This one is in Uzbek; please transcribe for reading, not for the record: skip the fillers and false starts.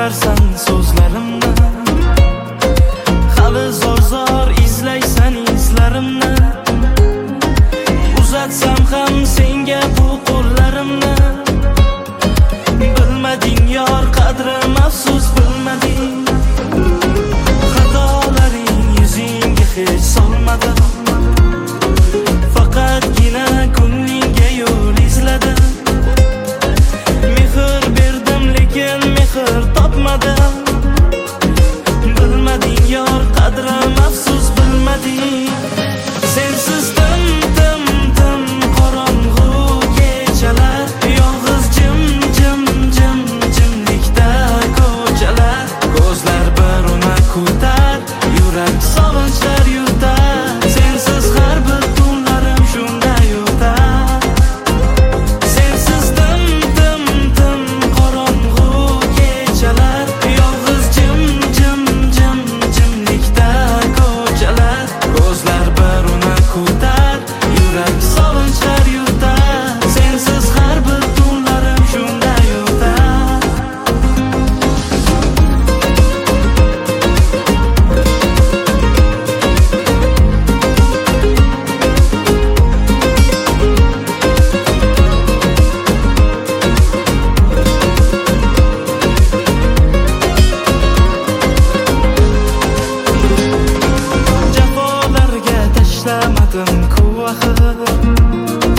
aytarsan so'zlarimni, hali zor izlaysan izlarimni. Uzatsam ham senga bu qo'llarimni, bilmading yor qadrim, afsus bilmading. Xatolaring yuzingga hech solmadim, faqatgina ko'nglingga yo'l izladim. Mehr berdim lekin mehr topmadim, bilmading yor qadrim, afsus bilmading. Sensiz tim qorong'u kechalar, yolg'iz jimlikda ko'chalar. Ko'zlar bir una kutar, yurak sog'inchlar yutar. Sensiz har bir tunlarim shunday o'tar. Sensiz tim qorong'u kechalar, yolg'iz jimlikda ko'chalar. Ko'zlar bir una kutar, yurak sog'inchlar yutar. Sensiz har bir tunlarim shunday o'tar. Jafolarga tashlamadim ku axir,